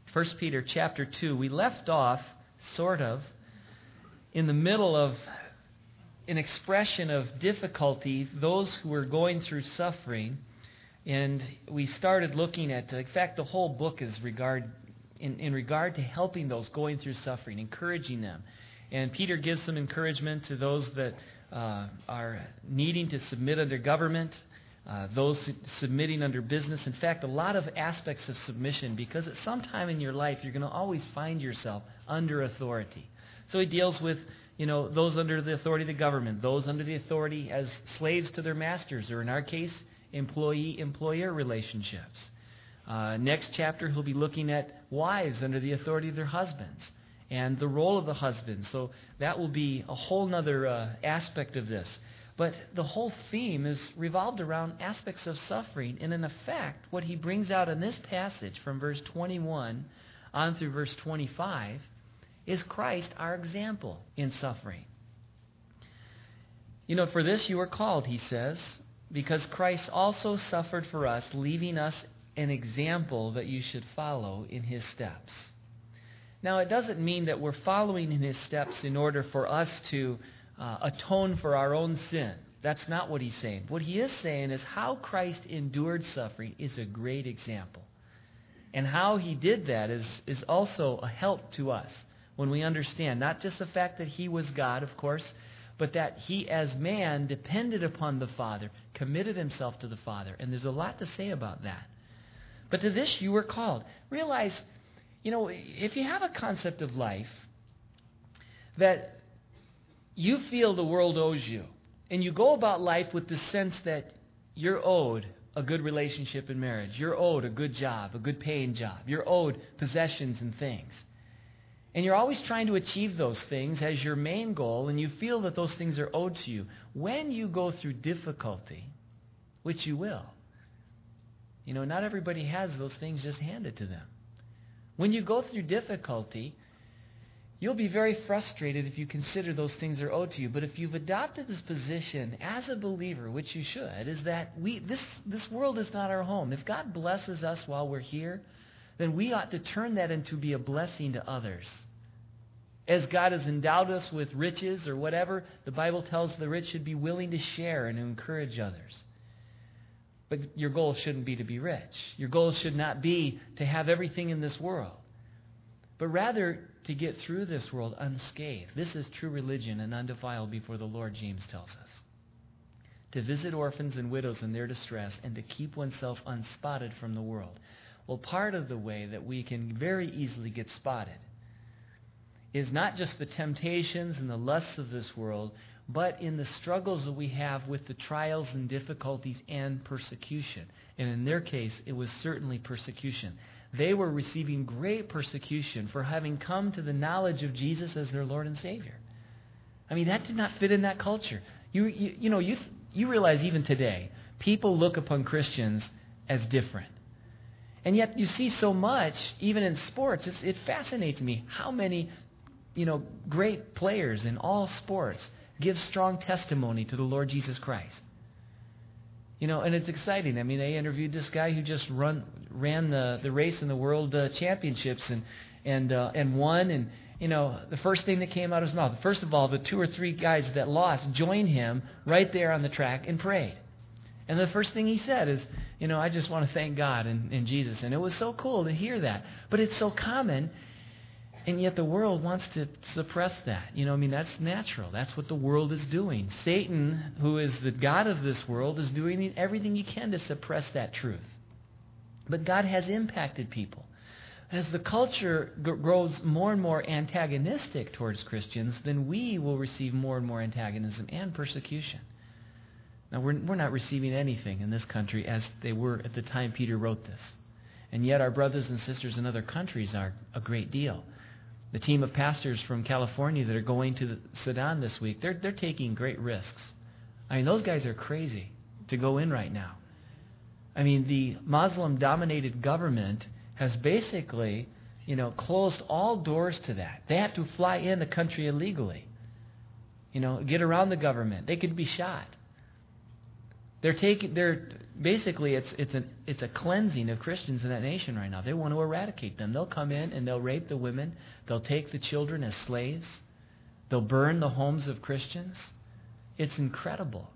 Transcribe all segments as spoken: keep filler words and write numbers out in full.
First Peter chapter two. We left off, sort of, in the middle of an expression of difficulty, those who were going through suffering. And we started looking at, in fact, the whole book is regard in, in regard to helping those going through suffering, encouraging them. And Peter gives some encouragement to those that uh, are needing to submit under government, uh, those submitting under business. In fact, a lot of aspects of submission, because at some time in your life, you're going to always find yourself under authority. So he deals with, you know, those under the authority of the government, those under the authority as slaves to their masters, or in our case, employee-employer relationships. Uh, next chapter, he'll be looking at wives under the authority of their husbands and the role of the husband. So that will be a whole other uh, aspect of this. But the whole theme is revolved around aspects of suffering. And in effect, what he brings out in this passage from verse twenty-one on through verse twenty-five is Christ, our example in suffering. You know, for this you are called, he says, because Christ also suffered for us, leaving us an example that you should follow in his steps. Now, it doesn't mean that we're following in his steps in order for us to uh, atone for our own sin. That's not what he's saying. What he is saying is how Christ endured suffering is a great example. And how he did that is, is also a help to us when we understand not just the fact that he was God, of course, but that he as man depended upon the Father, committed himself to the Father. And there's a lot to say about that. But to this you were called. Realize, you know, if you have a concept of life that you feel the world owes you, and you go about life with the sense that you're owed a good relationship in marriage, you're owed a good job, a good paying job, you're owed possessions and things, and you're always trying to achieve those things as your main goal, and you feel that those things are owed to you, when you go through difficulty, which you will, you know, not everybody has those things just handed to them. When you go through difficulty, you'll be very frustrated if you consider those things are owed to you. But if you've adopted this position as a believer, which you should, is that we this this world is not our home. If God blesses us while we're here, then we ought to turn that into be a blessing to others. As God has endowed us with riches or whatever, the Bible tells the rich should be willing to share and to encourage others. But your goal shouldn't be to be rich. Your goal should not be to have everything in this world, but rather to get through this world unscathed. This is true religion and undefiled before the Lord, James tells us. To visit orphans and widows in their distress and to keep oneself unspotted from the world. Well, part of the way that we can very easily get spotted is not just the temptations and the lusts of this world, but in the struggles that we have with the trials and difficulties and persecution. And in their case, it was certainly persecution. They were receiving great persecution for having come to the knowledge of Jesus as their Lord and Savior. I mean, that did not fit in that culture. You, you, you know, you, you realize even today, people look upon Christians as different. And yet you see so much, even in sports, it's, it fascinates me how many, you know, great players in all sports give strong testimony to the Lord Jesus Christ. You know, and it's exciting. I mean, they interviewed this guy who just run ran the, the race in the World uh, Championships and and uh, and won. And, you know, the first thing that came out of his mouth, first of all, the two or three guys that lost joined him right there on the track and prayed. And the first thing he said is, you know, I just want to thank God and, and Jesus. And it was so cool to hear that. But it's so common. And yet the world wants to suppress that. You know, I mean, that's natural. That's what the world is doing. Satan, who is the god of this world, is doing everything he can to suppress that truth. But God has impacted people. As the culture g- grows more and more antagonistic towards Christians, then we will receive more and more antagonism and persecution. Now, we're, we're not receiving anything in this country as they were at the time Peter wrote this. And yet our brothers and sisters in other countries are a great deal. The team of pastors from California that are going to Sudan this week, they're they're taking great risks. I mean, those guys are crazy to go in right now. I mean, the Muslim-dominated government has basically, you know, closed all doors to that. They have to fly in the country illegally. You know, get around the government. They could be shot. They're taking, they're basically it's it's an it's a cleansing of Christians in that nation right now. They want to eradicate them. They'll come in and they'll rape the women. They'll take the children as slaves. They'll burn the homes of Christians. It's incredible.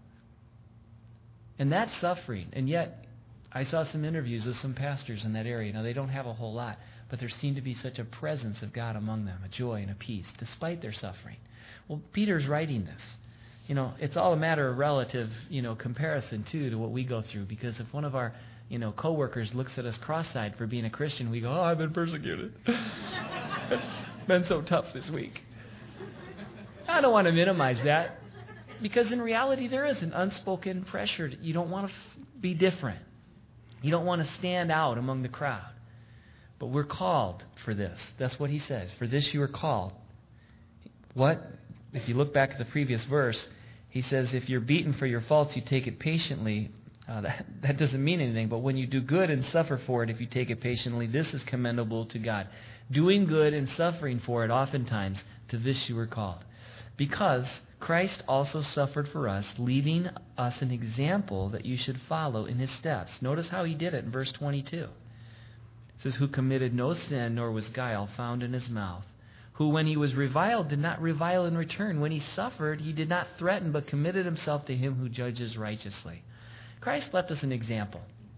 And that's suffering. And yet, I saw some interviews with some pastors in that area. Now, they don't have a whole lot, but there seemed to be such a presence of God among them, a joy and a peace, despite their suffering. Well, Peter's writing this. You know, it's all a matter of relative, you know, comparison, too, to what we go through. Because if one of our, you know, coworkers looks at us cross-eyed for being a Christian, we go, oh, I've been persecuted. It's been so tough this week. I don't want to minimize that. Because in reality, there is an unspoken pressure. You don't want to f- be different. You don't want to stand out among the crowd. But we're called for this. That's what he says. For this you are called. What? If you look back at the previous verse, he says, if you're beaten for your faults, you take it patiently. Uh, that, that doesn't mean anything. But when you do good and suffer for it, if you take it patiently, this is commendable to God. Doing good and suffering for it, oftentimes, to this you are called. Because Christ also suffered for us, leaving us an example that you should follow in his steps. Notice how he did it in verse twenty-two. It says, who committed no sin, nor was guile found in his mouth. Who, when he was reviled, did not revile in return. When he suffered, he did not threaten, but committed himself to him who judges righteously. Christ left us an example.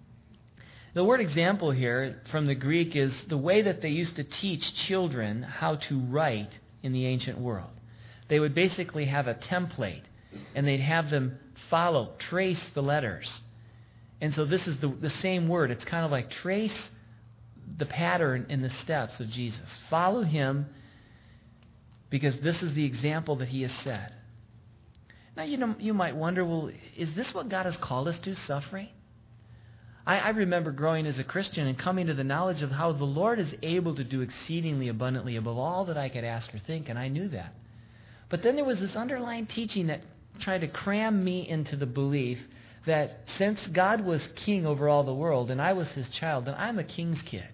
The word example here from the Greek is the way that they used to teach children how to write in the ancient world. They would basically have a template, and they'd have them follow, trace the letters. And so this is the, the same word. It's kind of like trace the pattern in the steps of Jesus. Follow him, because this is the example that he has set. Now, you know, you might wonder, well, is this what God has called us to, suffering? I, I remember growing as a Christian and coming to the knowledge of how the Lord is able to do exceedingly abundantly above all that I could ask or think, and I knew that. But then there was this underlying teaching that tried to cram me into the belief that since God was king over all the world and I was his child, then I'm a king's kid.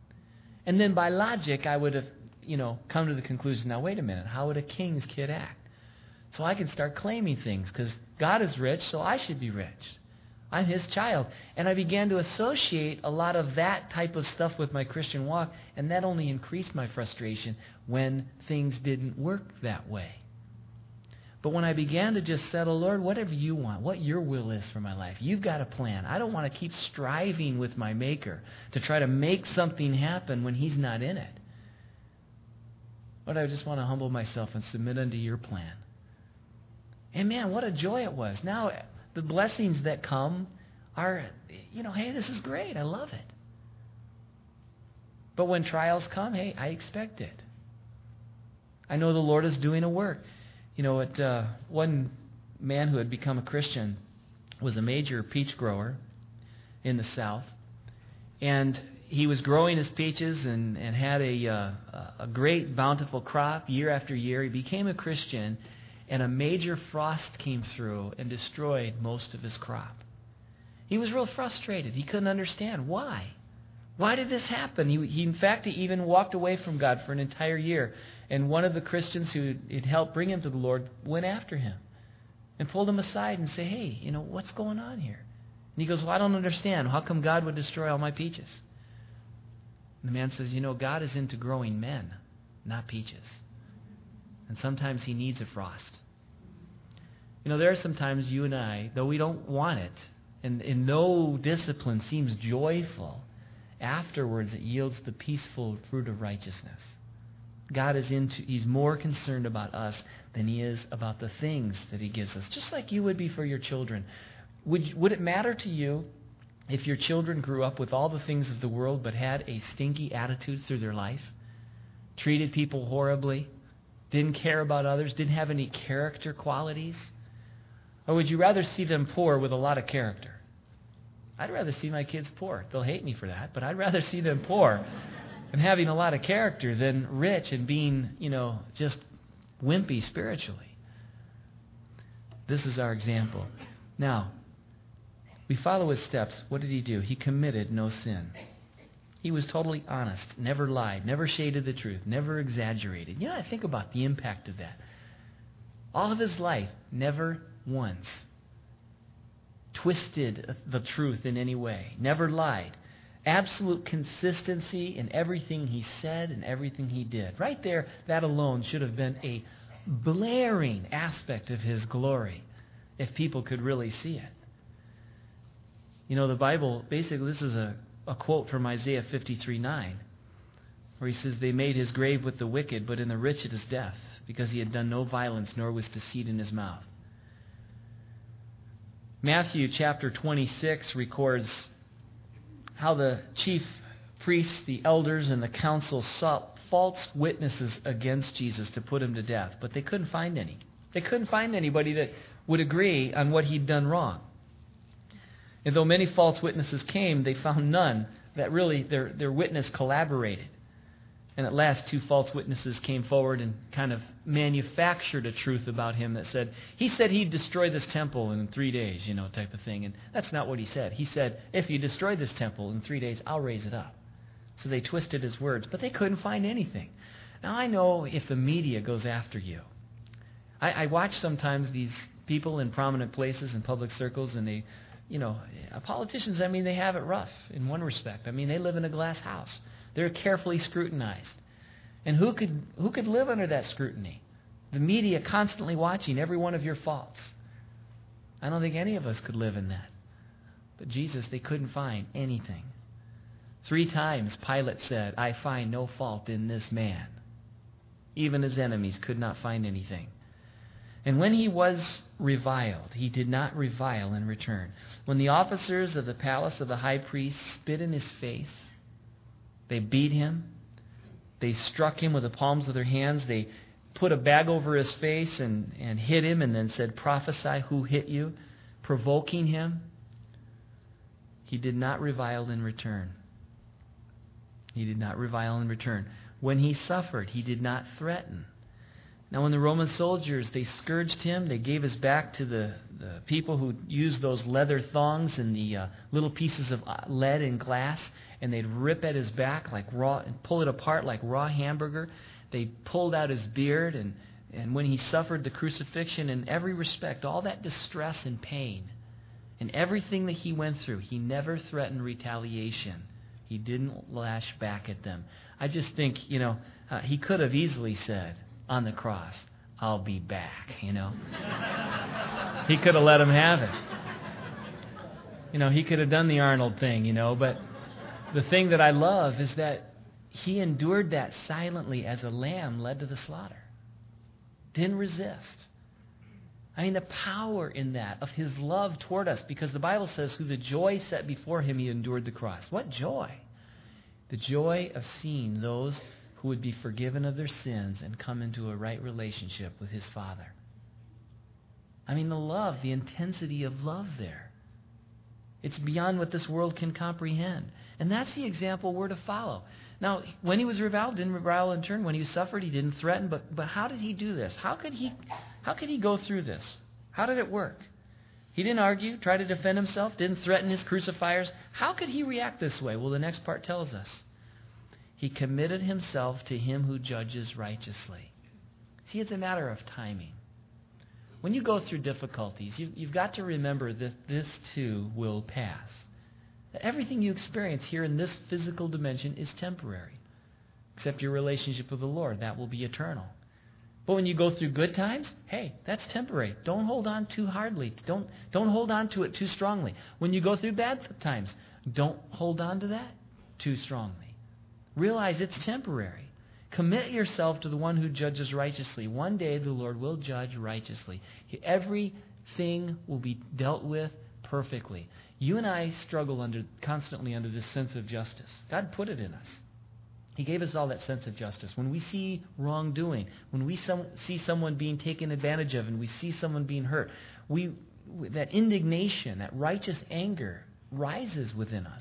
And then by logic, I would have, you know, come to the conclusion, now wait a minute, how would a king's kid act? So I can start claiming things because God is rich, so I should be rich. I'm his child. And I began to associate a lot of that type of stuff with my Christian walk, and that only increased my frustration when things didn't work that way. But when I began to just settle, Lord, whatever you want, what your will is for my life, you've got a plan. I don't want to keep striving with my Maker to try to make something happen when he's not in it. But I just want to humble myself and submit unto your plan. And man, what a joy it was. Now, the blessings that come are, you know, hey, this is great. I love it. But when trials come, hey, I expect it. I know the Lord is doing a work. You know, it, uh, one man who had become a Christian was a major peach grower in the South. And he was growing his peaches and, and had a, uh, a great bountiful crop year after year. He became a Christian, and a major frost came through and destroyed most of his crop. He was real frustrated. He couldn't understand why. Why did this happen? He, he, in fact, he even walked away from God for an entire year. And one of the Christians who had helped bring him to the Lord went after him and pulled him aside and said, hey, you know, what's going on here? And he goes, well, I don't understand. How come God would destroy all my peaches? And the man says, you know, God is into growing men, not peaches. And sometimes he needs a frost. You know, there are some times you and I, though we don't want it, and, and no discipline seems joyful, afterwards it yields the peaceful fruit of righteousness. God is into, he's more concerned about us than he is about the things that he gives us, just like you would be for your children. Would, would it matter to you if your children grew up with all the things of the world but had a stinky attitude through their life, treated people horribly, didn't care about others, didn't have any character qualities? Or would you rather see them poor with a lot of character? I'd rather see my kids poor. They'll hate me for that, but I'd rather see them poor and having a lot of character than rich and being, you know, just wimpy spiritually. This is our example. Now, we follow his steps. What did he do? He committed no sin. He was totally honest, never lied, never shaded the truth, never exaggerated. You know, I think about the impact of that. All of his life, never once twisted the truth in any way, never lied. Absolute consistency in everything he said and everything he did. Right there, that alone should have been a blaring aspect of his glory if people could really see it. You know, the Bible, basically, this is a, a quote from Isaiah fifty-three nine, where he says, they made his grave with the wicked, but in the rich it is death, because he had done no violence, nor was deceit in his mouth. Matthew chapter twenty-six records how the chief priests, the elders, and the council sought false witnesses against Jesus to put him to death, but they couldn't find any. They couldn't find anybody that would agree on what he'd done wrong. And though many false witnesses came, they found none that really their, their witness collaborated. And at last, two false witnesses came forward and kind of manufactured a truth about him that said, he said he'd destroy this temple in three days, you know, type of thing. And that's not what he said. He said, if you destroy this temple in three days, I'll raise it up. So they twisted his words, but they couldn't find anything. Now, I know if the media goes after you. I, I watch sometimes these people in prominent places in public circles, and they, you know, politicians, I mean, they have it rough in one respect. I mean, they live in a glass house. They're carefully scrutinized. And who could who could live under that scrutiny? The media constantly watching every one of your faults. I don't think any of us could live in that. But Jesus, they couldn't find anything. Three times Pilate said, I find no fault in this man. Even his enemies could not find anything. And when he was reviled, he did not revile in return. When the officers of the palace of the high priest spit in his face, they beat him. They struck him with the palms of their hands. They put a bag over his face and, and hit him and then said, prophesy who hit you, provoking him. He did not revile in return. He did not revile in return. When he suffered, he did not threaten. Now when the Roman soldiers, they scourged him, they gave his back to the, the people who used those leather thongs and the uh, little pieces of lead and glass, and they'd rip at his back like raw, and pull it apart like raw hamburger. They pulled out his beard, and, and when he suffered the crucifixion in every respect, all that distress and pain, and everything that he went through, he never threatened retaliation. He didn't lash back at them. I just think, you know, uh, he could have easily said on the cross, I'll be back, you know. He could have let him have it. You know, he could have done the Arnold thing, you know, but the thing that I love is that he endured that silently as a lamb led to the slaughter. Didn't resist. I mean, the power in that of his love toward us, because the Bible says, who the joy set before him, he endured the cross. What joy? The joy of seeing those who would be forgiven of their sins and come into a right relationship with his Father. I mean, the love, the intensity of love there. It's beyond what this world can comprehend. And that's the example we're to follow. Now, when he was reviled, didn't revile in turn. When he suffered, he didn't threaten. But but how did he do this? How could he how could he go through this? How did it work? He didn't argue, try to defend himself, didn't threaten his crucifiers. How could he react this way? Well, the next part tells us. He committed himself to him who judges righteously. See, it's a matter of timing. When you go through difficulties, you, you've got to remember that this too will pass. That everything you experience here in this physical dimension is temporary, except your relationship with the Lord. That will be eternal. But when you go through good times, hey, that's temporary. Don't hold on too hardly. Don't, don't hold on to it too strongly. When you go through bad times, don't hold on to that too strongly. Realize it's temporary. Commit yourself to the one who judges righteously. One day the Lord will judge righteously. Everything will be dealt with perfectly. You and I struggle under constantly under this sense of justice. God put it in us. He gave us all that sense of justice. When we see wrongdoing, when we some, see someone being taken advantage of, and we see someone being hurt, we that indignation, that righteous anger rises within us.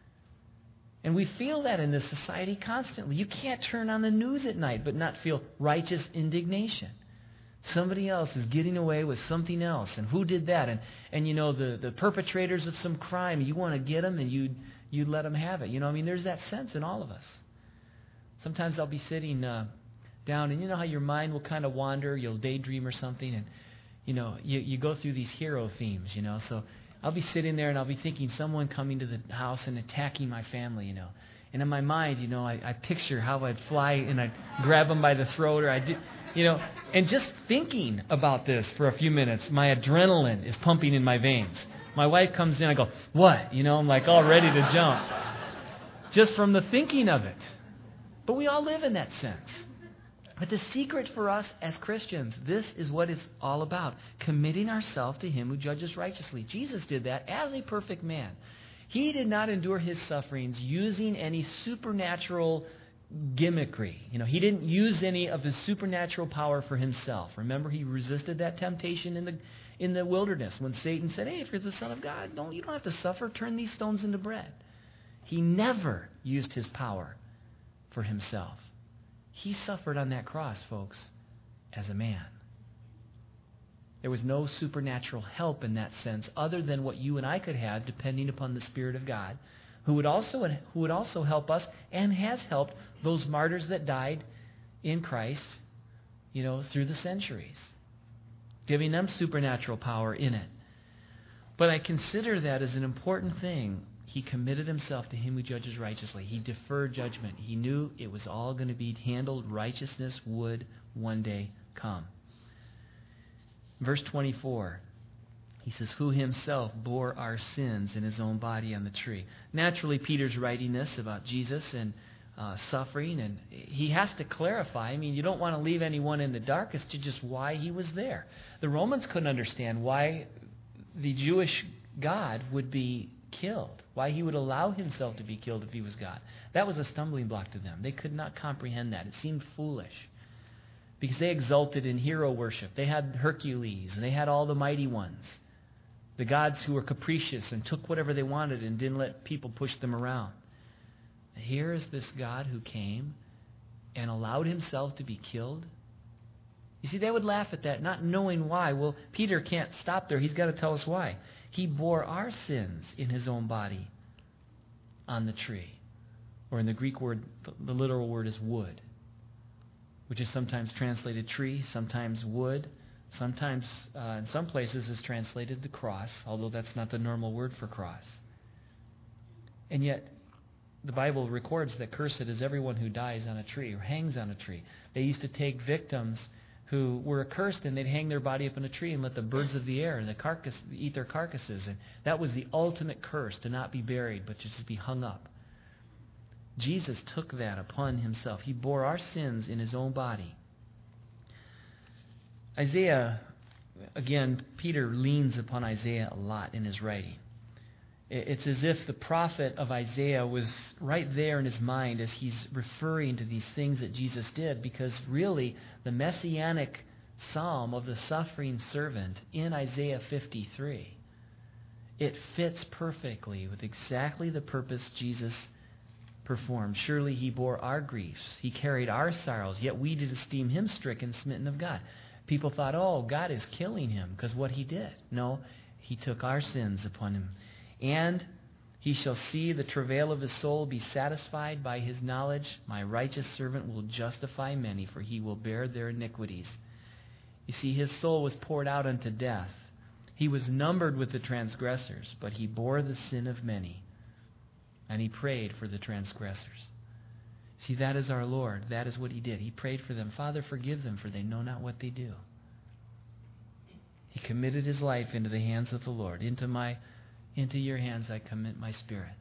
And we feel that in this society constantly. You can't turn on the news at night but not feel righteous indignation. Somebody else is getting away with something else. And who did that? And, and you know, the, the perpetrators of some crime, you want to get them and you you let them have it. You know, I mean, there's that sense in all of us. Sometimes I'll be sitting uh, down, and you know how your mind will kind of wander, you'll daydream or something, and, you know, you, you go through these hero themes, you know. So I'll be sitting there and I'll be thinking someone coming to the house and attacking my family, you know. And in my mind, you know, I, I picture how I'd fly and I'd grab them by the throat, or I'd do, you know, and just thinking about this for a few minutes, my adrenaline is pumping in my veins. My wife comes in, I go, what? You know, I'm like all ready to jump. Just from the thinking of it. But we all live in that sense. But the secret for us as Christians, this is what it's all about. Committing ourselves to Him who judges righteously. Jesus did that as a perfect man. He did not endure His sufferings using any supernatural gimmickry. You know, He didn't use any of His supernatural power for Himself. Remember, He resisted that temptation in the in the wilderness when Satan said, hey, if you're the Son of God, don't, you don't have to suffer. Turn these stones into bread. He never used His power for Himself. He suffered on that cross, folks, as a man. There was no supernatural help in that sense other than what you and I could have depending upon the Spirit of God, who would also who would also help us and has helped those martyrs that died in Christ, you know, through the centuries, giving them supernatural power in it. But I consider that as an important thing. He committed Himself to Him who judges righteously. He deferred judgment. He knew it was all going to be handled. Righteousness would one day come. Verse twenty-four, he says, who Himself bore our sins in His own body on the tree. Naturally, Peter's writing this about Jesus and uh, suffering, and he has to clarify. I mean, you don't want to leave anyone in the dark as to just why He was there. The Romans couldn't understand why the Jewish God would be killed, why He would allow Himself to be killed if He was God. That was a stumbling block to them. They could not comprehend that. It seemed foolish. Because they exulted in hero worship. They had Hercules, and they had all the mighty ones. The gods who were capricious and took whatever they wanted and didn't let people push them around. And here is this God who came and allowed Himself to be killed. You see, they would laugh at that, not knowing why. Well, Peter can't stop there. He's got to tell us why. He bore our sins in His own body on the tree. Or in the Greek word, the literal word is wood, which is sometimes translated tree, sometimes wood, sometimes uh, in some places is translated the cross, although that's not the normal word for cross. And yet, the Bible records that cursed is everyone who dies on a tree or hangs on a tree. They used to take victims who were accursed, and they'd hang their body up in a tree and let the birds of the air and the carcass eat their carcasses. And that was the ultimate curse, to not be buried, but to just be hung up. Jesus took that upon Himself. He bore our sins in His own body. Isaiah, again, Peter leans upon Isaiah a lot in his writing. It's as if the prophet of Isaiah was right there in his mind as he's referring to these things that Jesus did, because really the messianic psalm of the suffering servant in Isaiah fifty-three, it fits perfectly with exactly the purpose Jesus performed. Surely He bore our griefs. He carried our sorrows, yet we did esteem Him stricken, smitten of God. People thought, oh, God is killing Him because what He did. No, He took our sins upon Him. And He shall see the travail of His soul, be satisfied by His knowledge. My righteous servant will justify many, for he will bear their iniquities. You see, His soul was poured out unto death. He was numbered with the transgressors, but He bore the sin of many. And He prayed for the transgressors. See, that is our Lord. That is what He did. He prayed for them. Father, forgive them, for they know not what they do. He committed His life into the hands of the Lord. Into my, into your hands I commit my spirit.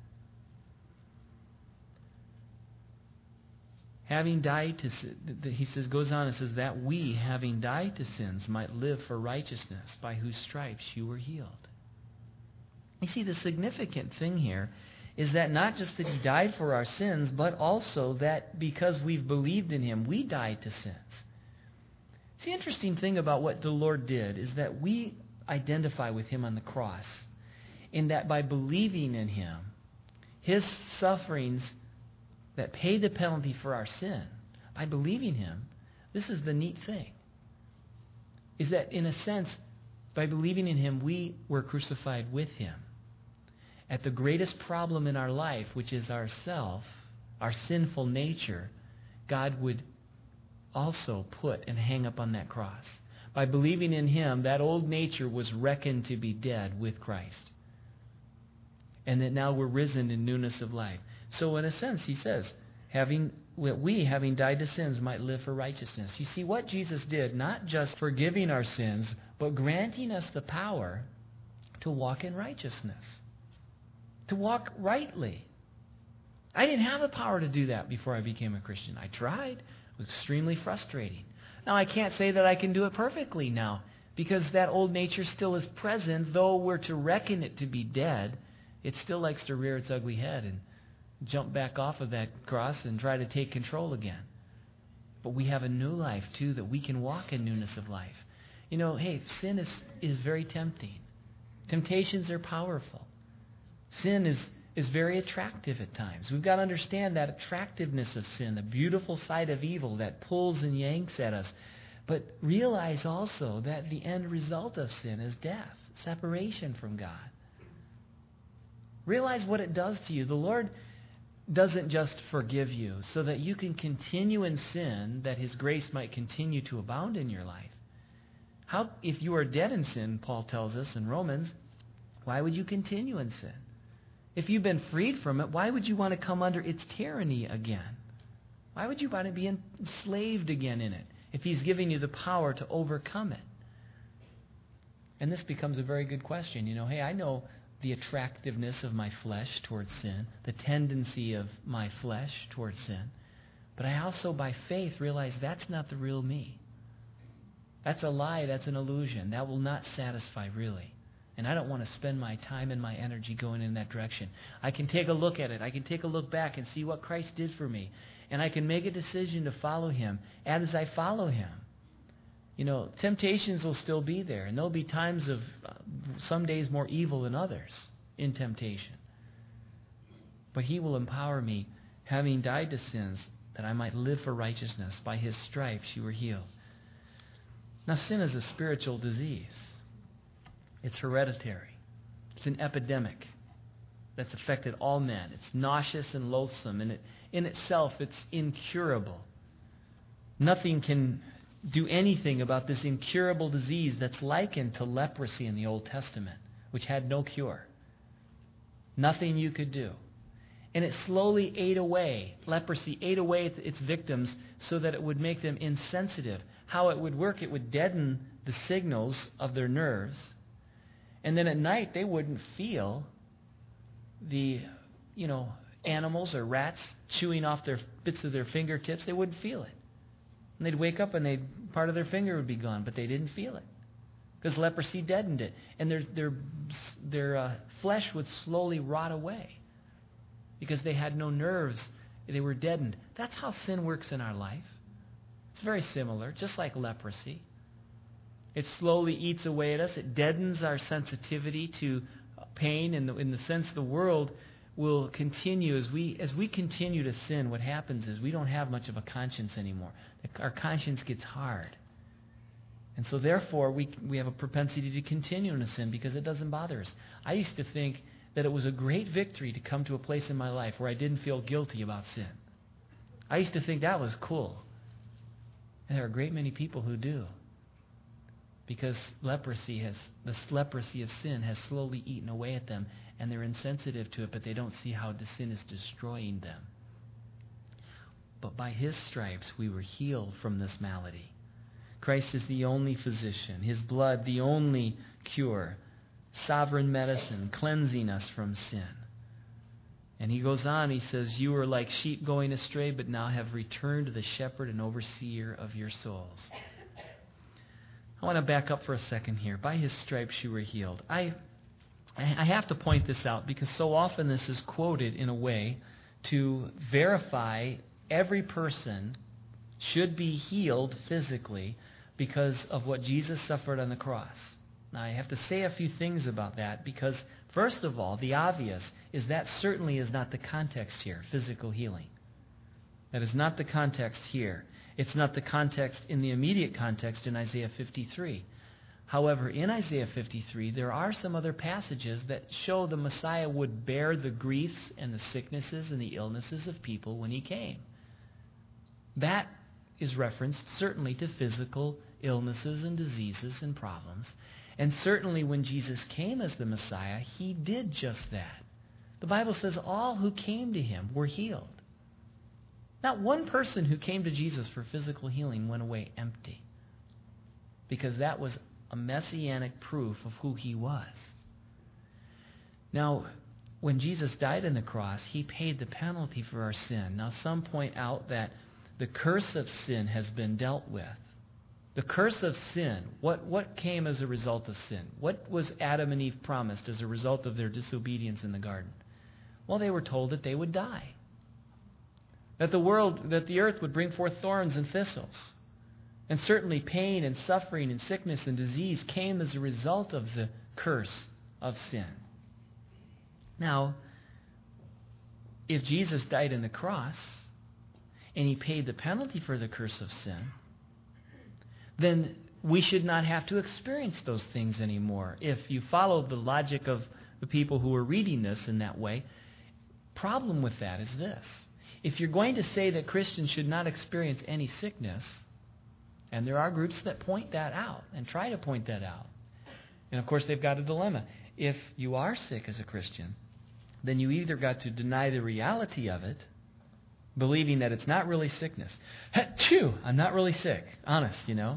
Having died to sin, he says, goes on and says, that we, having died to sins, might live for righteousness, by whose stripes you were healed. You see, the significant thing here is that not just that He died for our sins, but also that because we've believed in Him, we died to sins. See, the interesting thing about what the Lord did is that we identify with Him on the cross, in that by believing in Him, His sufferings that paid the penalty for our sin, by believing Him, this is the neat thing, is that in a sense, by believing in Him, we were crucified with Him. At the greatest problem in our life, which is ourself, our sinful nature, God would also put and hang up on that cross. By believing in Him, that old nature was reckoned to be dead with Christ. and that now we're risen in newness of life. So in a sense, he says, having we, having died to sins, might live for righteousness. You see what Jesus did, not just forgiving our sins, but granting us the power to walk in righteousness, to walk rightly. I didn't have the power to do that before I became a Christian. I tried. It was extremely frustrating. Now, I can't say that I can do it perfectly now, because that old nature still is present. Though we're to reckon it to be dead, it still likes to rear its ugly head and jump back off of that cross and try to take control again. But we have a new life, too, that we can walk in newness of life. You know, hey, sin is, is very tempting. Temptations are powerful. Sin is, is very attractive at times. We've got to understand that attractiveness of sin, the beautiful side of evil that pulls and yanks at us. But realize also that the end result of sin is death, separation from God. Realize what it does to you. The Lord doesn't just forgive you so that you can continue in sin, that His grace might continue to abound in your life. How, if you are dead in sin, Paul tells us in Romans, why would you continue in sin? If you've been freed from it, why would you want to come under its tyranny again? Why would you want to be enslaved again in it if He's giving you the power to overcome it? And this becomes a very good question. You know, hey, I know the attractiveness of my flesh towards sin, the tendency of my flesh towards sin. But I also, by faith, realize that's not the real me. That's a lie. That's an illusion. That will not satisfy, really. And I don't want to spend my time and my energy going in that direction. I can take a look at it. I can take a look back and see what Christ did for me. And I can make a decision to follow Him. And as I follow Him, you know, temptations will still be there. And there'll be times of uh, some days more evil than others in temptation. But He will empower me, having died to sins, that I might live for righteousness. By His stripes you were healed. Now, sin is a spiritual disease. It's hereditary. It's an epidemic that's affected all men. It's nauseous and loathsome, and it, in itself, it's incurable. Nothing can do anything about this incurable disease that's likened to leprosy in the Old Testament, which had no cure. Nothing you could do. And it slowly ate away, leprosy ate away at its victims so that it would make them insensitive. How it would work, it would deaden the signals of their nerves. And then at night, they wouldn't feel the, you know, animals or rats chewing off their bits of their fingertips. They wouldn't feel it. And they'd wake up and they'd, part of their finger would be gone, but they didn't feel it. Because leprosy deadened it. And their, their, their uh, flesh would slowly rot away. Because they had no nerves. They were deadened. That's how sin works in our life. It's very similar, just like leprosy. It slowly eats away at us. It deadens our sensitivity to pain. In the, in the sense the world will continue. As we, as we continue to sin, what happens is we don't have much of a conscience anymore. Our conscience gets hard. And so therefore, we, we have a propensity to continue in sin because it doesn't bother us. I used to think that it was a great victory to come to a place in my life where I didn't feel guilty about sin. I used to think that was cool. And there are a great many people who do. Because leprosy has, the leprosy of sin has slowly eaten away at them, and they're insensitive to it, but they don't see how the sin is destroying them. But by His stripes we were healed from this malady. Christ is the only physician, His blood the only cure, sovereign medicine, cleansing us from sin. And He goes on, He says, you were like sheep going astray, but now have returned to the shepherd and overseer of your souls. I want to back up for a second here. By His stripes you were healed. I, I have to point this out because so often this is quoted in a way to verify every person should be healed physically because of what Jesus suffered on the cross. Now, I have to say a few things about that because, first of all, the obvious is that certainly is not the context here, physical healing. That is not the context here. It's not the context in the immediate context in Isaiah fifty-three. However, in Isaiah fifty-three, there are some other passages that show the Messiah would bear the griefs and the sicknesses and the illnesses of people when He came. That is referenced certainly to physical illnesses and diseases and problems. And certainly when Jesus came as the Messiah, He did just that. The Bible says all who came to him were healed. Not one person who came to Jesus for physical healing went away empty, because that was a messianic proof of who he was. Now, when Jesus died on the cross, he paid the penalty for our sin. Now, some point out that the curse of sin has been dealt with. The curse of sin, what, what came as a result of sin? What was Adam and Eve promised as a result of their disobedience in the garden? Well, they were told that they would die. That the world, that the earth would bring forth thorns and thistles. And certainly pain and suffering and sickness and disease came as a result of the curse of sin. Now, if Jesus died on the cross and he paid the penalty for the curse of sin, then we should not have to experience those things anymore. If you follow the logic of the people who are reading this in that way, problem with that is this. If you're going to say that Christians should not experience any sickness, and there are groups that point that out and try to point that out, and of course they've got a dilemma. If you are sick as a Christian, then you either got to deny the reality of it, believing that it's not really sickness. Achoo! I'm not really sick. Honest, you know.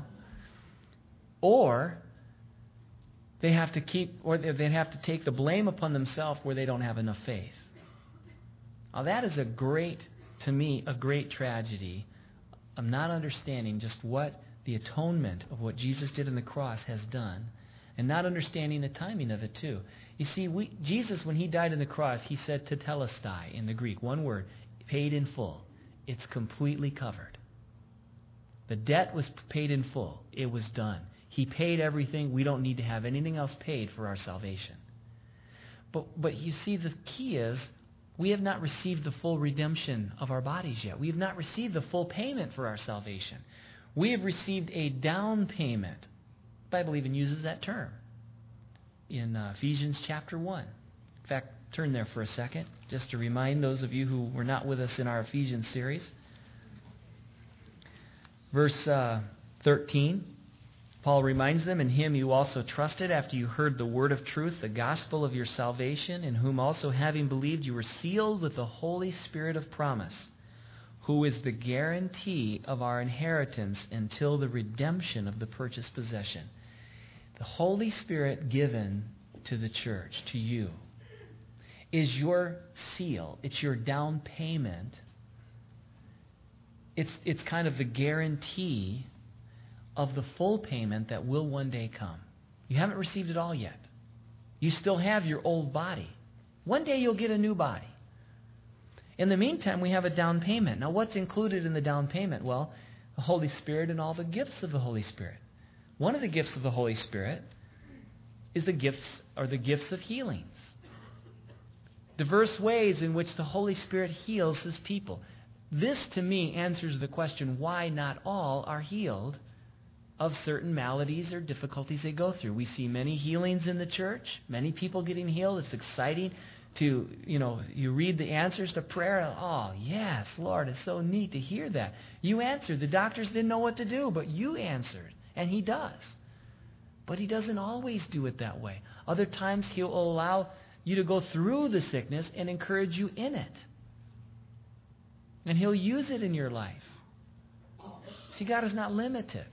Or they have to keep, or they have to take the blame upon themselves where they don't have enough faith. Now that is a great, to me, a great tragedy of not understanding just what the atonement of what Jesus did on the cross has done, and not understanding the timing of it too. You see, we, Jesus, when he died on the cross, he said tetelestai in the Greek, one word, paid in full. It's completely covered. The debt was paid in full. It was done. He paid everything. We don't need to have anything else paid for our salvation. But, but you see, the key is we have not received the full redemption of our bodies yet. We have not received the full payment for our salvation. We have received a down payment. The Bible even uses that term in uh, Ephesians chapter one. In fact, turn there for a second, just to remind those of you who were not with us in our Ephesians series. Verse uh, thirteen, Paul reminds them, "In him you also trusted after you heard the word of truth, the gospel of your salvation, in whom also having believed you were sealed with the Holy Spirit of promise, who is the guarantee of our inheritance until the redemption of the purchased possession." The Holy Spirit given to the church, to you, is your seal. It's your down payment. It's, it's kind of the guarantee of the full payment that will one day come. You haven't received it all yet. You still have your old body. One day you'll get a new body. In the meantime, we have a down payment. Now, what's included in the down payment? Well, the Holy Spirit and all the gifts of the Holy Spirit. One of the gifts of the Holy Spirit is the gifts, or the gifts of healings. Diverse ways in which the Holy Spirit heals his people. This, to me, answers the question why not all are healed of certain maladies or difficulties they go through. We see many healings in the church, many people getting healed. It's exciting to, you know, you read the answers to prayer. Oh, yes, Lord, it's so neat to hear that. You answered. The doctors didn't know what to do, but you answered. And he does. But he doesn't always do it that way. Other times he'll allow you to go through the sickness and encourage you in it. And he'll use it in your life. See, God is not limited.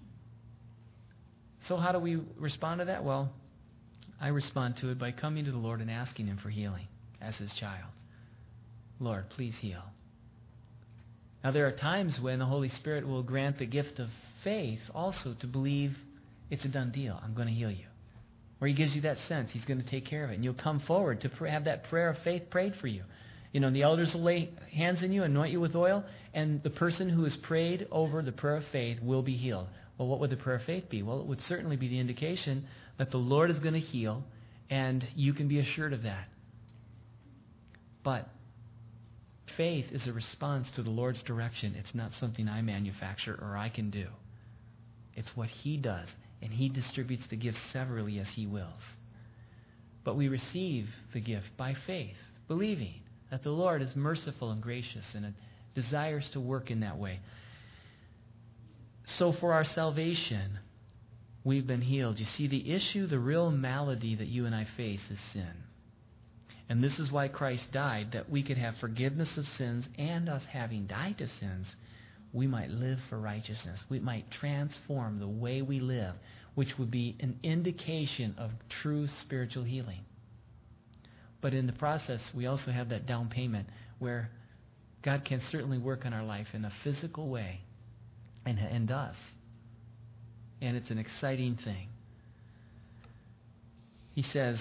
So how do we respond to that? Well, I respond to it by coming to the Lord and asking him for healing as his child. Lord, please heal. Now, there are times when the Holy Spirit will grant the gift of faith also to believe it's a done deal. I'm going to heal you. Or he gives you that sense he's going to take care of it. And you'll come forward to pray, have that prayer of faith prayed for you. You know, and the elders will lay hands on you, anoint you with oil, and the person who has prayed over the prayer of faith will be healed. Well, what would the prayer of faith be? Well, it would certainly be the indication that the Lord is going to heal, and you can be assured of that. But faith is a response to the Lord's direction. It's not something I manufacture or I can do. It's what he does, and he distributes the gifts severally as he wills. But we receive the gift by faith, believing that the Lord is merciful and gracious and desires to work in that way. So for our salvation, we've been healed. You see, the issue, the real malady that you and I face is sin. And this is why Christ died, that we could have forgiveness of sins, and us having died to sins, we might live for righteousness. We might transform the way we live, which would be an indication of true spiritual healing. But in the process, we also have that down payment where God can certainly work on our life in a physical way, and, and does. And it's an exciting thing. He says,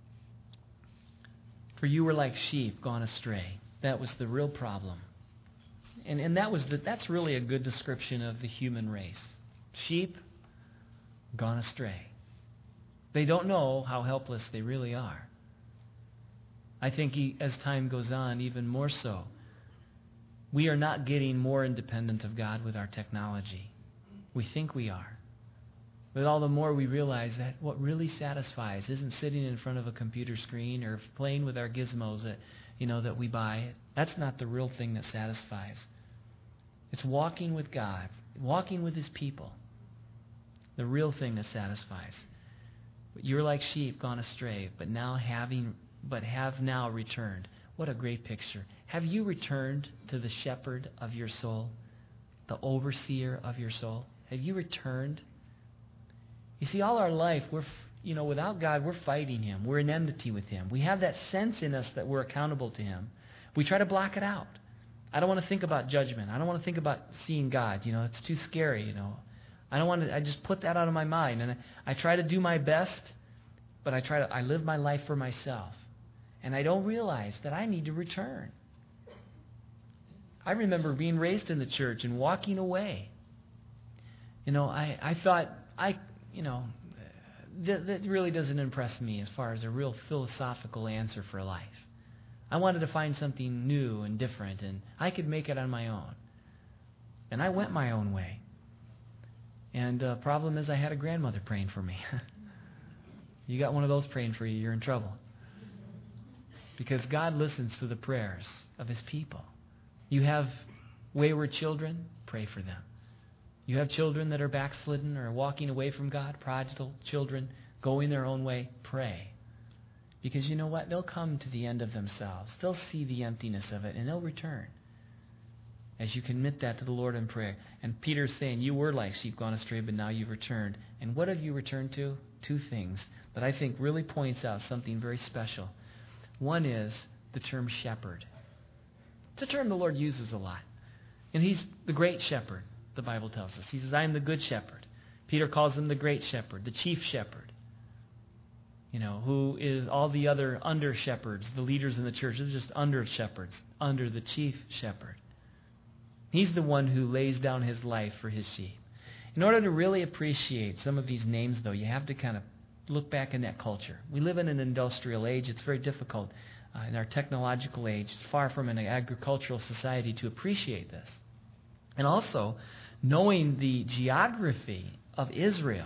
for you were like sheep gone astray. That was the real problem. And, and that was the, that's really a good description of the human race. Sheep gone astray. They don't know how helpless they really are. I think he, as time goes on, even more so, we are not getting more independent of God with our technology. We think we are. But all the more we realize that what really satisfies isn't sitting in front of a computer screen or playing with our gizmos that, you know, that we buy. That's not the real thing that satisfies. It's walking with God, walking with His people. The real thing that satisfies. But you're like sheep gone astray, but now having, but have now returned. What a great picture. Have you returned to the shepherd of your soul, the overseer of your soul? Have you returned? You see, all our life, we're, you know, without God, we're fighting Him. We're in enmity with Him. We have that sense in us that we're accountable to Him. We try to block it out. I don't want to think about judgment. I don't want to think about seeing God. You know, it's too scary, you know. I don't want to, I just put that out of my mind. And I, I try to do my best, but I try to, I live my life for myself. And I don't realize that I need to return. I remember being raised in the church and walking away. You know, I, I thought, I, you know, that, that really doesn't impress me as far as a real philosophical answer for life. I wanted to find something new and different, and I could make it on my own. And I went my own way. And the uh, problem is I had a grandmother praying for me. You got one of those praying for you, you're in trouble. Because God listens to the prayers of His people. You have wayward children, pray for them. You have children that are backslidden or walking away from God, prodigal children going their own way, pray. Because you know what? They'll come to the end of themselves. They'll see the emptiness of it, and they'll return. As you commit that to the Lord in prayer. And Peter's saying, you were like sheep gone astray, but now you've returned. And what have you returned to? Two things that I think really points out something very special. One is the term shepherd. It's a term the Lord uses a lot. And He's the great shepherd, the Bible tells us. He says, I am the good shepherd. Peter calls Him the great shepherd, the chief shepherd. You know, who is all the other under shepherds, the leaders in the church, they're just under shepherds, under the chief shepherd. He's the one who lays down His life for His sheep. In order to really appreciate some of these names, though, you have to kind of look back in that culture. We live in an industrial age. It's very difficult uh, in our technological age. It's far from an agricultural society to appreciate this. And also, knowing the geography of Israel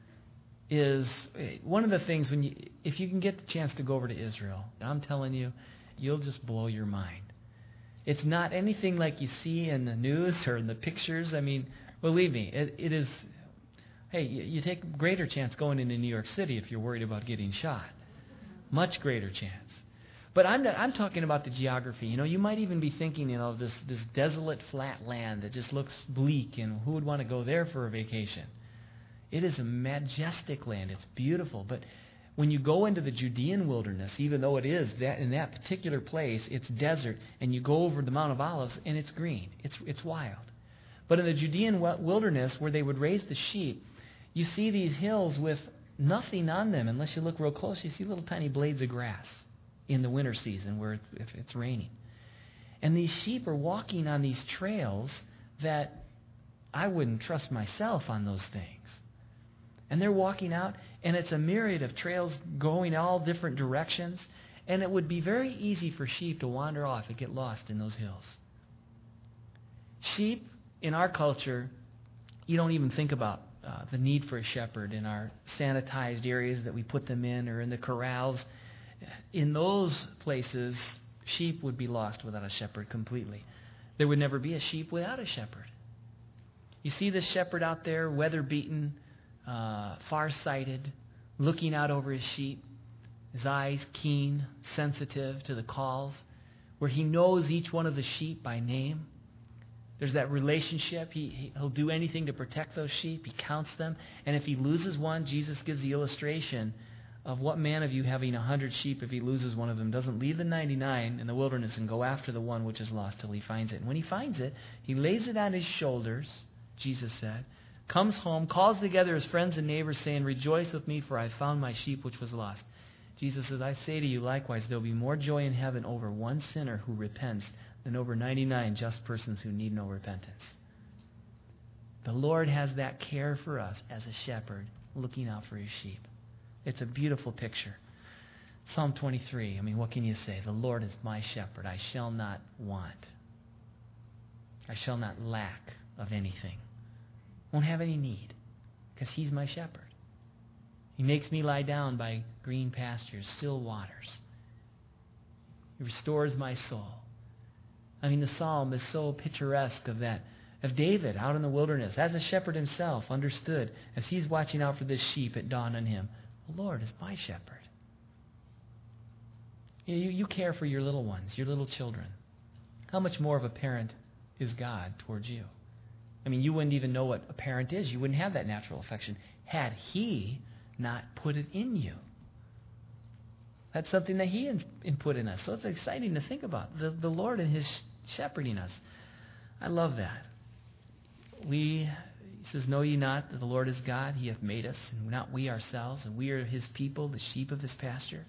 is one of the things when you, if you can get the chance to go over to Israel, I'm telling you, you'll just blow your mind. It's not anything like you see in the news or in the pictures. I mean, believe me, it, it is, hey, you, you take a greater chance going into New York City if you're worried about getting shot. Much greater chance. But I'm I'm talking about the geography. You know, you might even be thinking, you know, this, this desolate flat land that just looks bleak, and who would want to go there for a vacation? It is a majestic land. It's beautiful. But when you go into the Judean wilderness, even though it is that in that particular place, it's desert, and you go over the Mount of Olives, and it's green. It's it's wild. But in the Judean wilderness, where they would raise the sheep, you see these hills with nothing on them unless you look real close. You see little tiny blades of grass in the winter season where it's, if it's raining. And these sheep are walking on these trails that I wouldn't trust myself on those things. And they're walking out, and it's a myriad of trails going all different directions. And it would be very easy for sheep to wander off and get lost in those hills. Sheep, in our culture, you don't even think about uh, the need for a shepherd in our sanitized areas that we put them in, or in the corrals. In those places, sheep would be lost without a shepherd completely. There would never be a sheep without a shepherd. You see this shepherd out there, weather-beaten, uh, far-sighted, looking out over his sheep. His eyes keen, sensitive to the calls, where he knows each one of the sheep by name. There's that relationship. He, he, he'll do anything to protect those sheep. He counts them. And if he loses one, Jesus gives the illustration of what man of you having a hundred sheep, if he loses one of them, doesn't leave the ninety-nine in the wilderness and go after the one which is lost till he finds it. And when he finds it, he lays it on his shoulders, Jesus said, comes home, calls together his friends and neighbors, saying, "Rejoice with me, for I found my sheep which was lost." Jesus says, "I say to you likewise, there will be more joy in heaven over one sinner who repents than over ninety-nine just persons who need no repentance." The Lord has that care for us as a shepherd looking out for his sheep. It's a beautiful picture. Psalm twenty-three, I mean, what can you say? The Lord is my shepherd. I shall not want. I shall not lack of anything. Won't have any need because he's my shepherd. He makes me lie down by green pastures, still waters. He restores my soul. I mean, the psalm is so picturesque of that, of David out in the wilderness, as a shepherd himself, understood as he's watching out for this sheep, it dawned on him, the Lord is my shepherd. You, you care for your little ones, your little children. How much more of a parent is God towards you? I mean, you wouldn't even know what a parent is. You wouldn't have that natural affection had he not put it in you. That's something that he input in us. So it's exciting to think about. The, the Lord and his shepherding us. I love that. We, he says, "Know ye not that the Lord is God? He hath made us, and not we ourselves, and we are his people, the sheep of his pasture."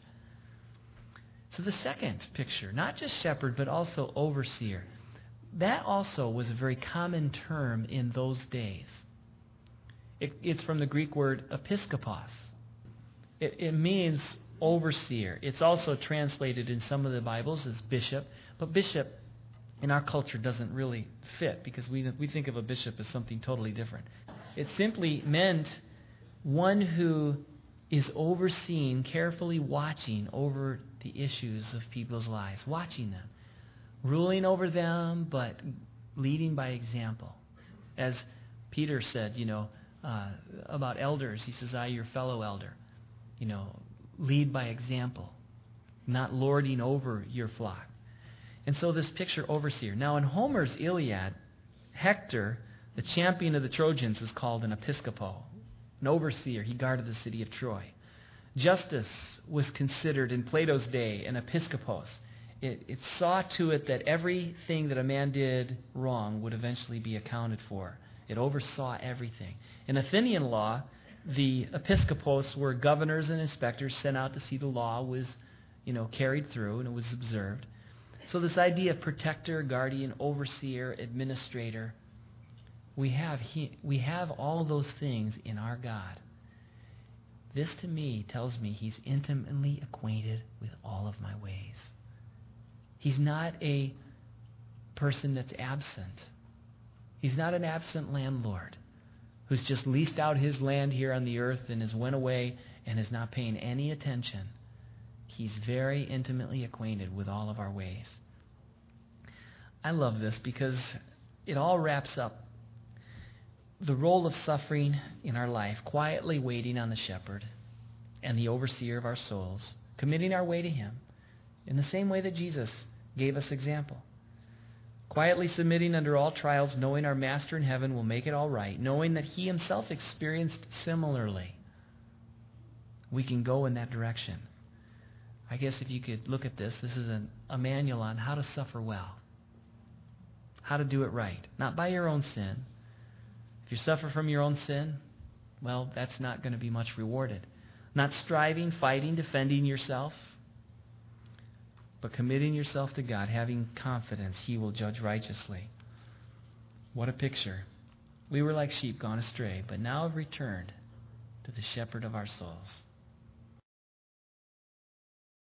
So the second picture, not just shepherd, but also overseer. That also was a very common term in those days. It, it's from the Greek word episkopos. It, it means overseer. It's also translated in some of the Bibles as bishop, but bishop in our culture doesn't really fit because we we think of a bishop as something totally different. It simply meant one who is overseeing, carefully watching over the issues of people's lives, watching them, ruling over them, but leading by example. As Peter said, you know, uh, about elders, he says, "I, your fellow elder, you know, lead by example, not lording over your flock." And so this picture, overseer. Now in Homer's Iliad, Hector, the champion of the Trojans, is called an episkopo, an overseer. He guarded the city of Troy. Justice was considered in Plato's day an episkopos. It, it saw to it that everything that a man did wrong would eventually be accounted for. It oversaw everything. In Athenian law, the episkopos were governors and inspectors sent out to see the law was, you know, carried through and it was observed. So this idea of protector, guardian, overseer, administrator, we have he, we have all those things in our God. This to me tells me he's intimately acquainted with all of my ways. He's not a person that's absent. He's not an absent landlord who's just leased out his land here on the earth and has went away and is not paying any attention. He's very intimately acquainted with all of our ways. I love this because it all wraps up the role of suffering in our life, quietly waiting on the shepherd and the overseer of our souls, committing our way to him in the same way that Jesus gave us example. Quietly submitting under all trials, knowing our Master in heaven will make it all right, knowing that he himself experienced similarly. We can go in that direction. I guess if you could look at this, this is an, a manual on how to suffer well, how to do it right, not by your own sin. If you suffer from your own sin, well, that's not going to be much rewarded. Not striving, fighting, defending yourself, but committing yourself to God, having confidence he will judge righteously. What a picture. We were like sheep gone astray, but now have returned to the shepherd of our souls.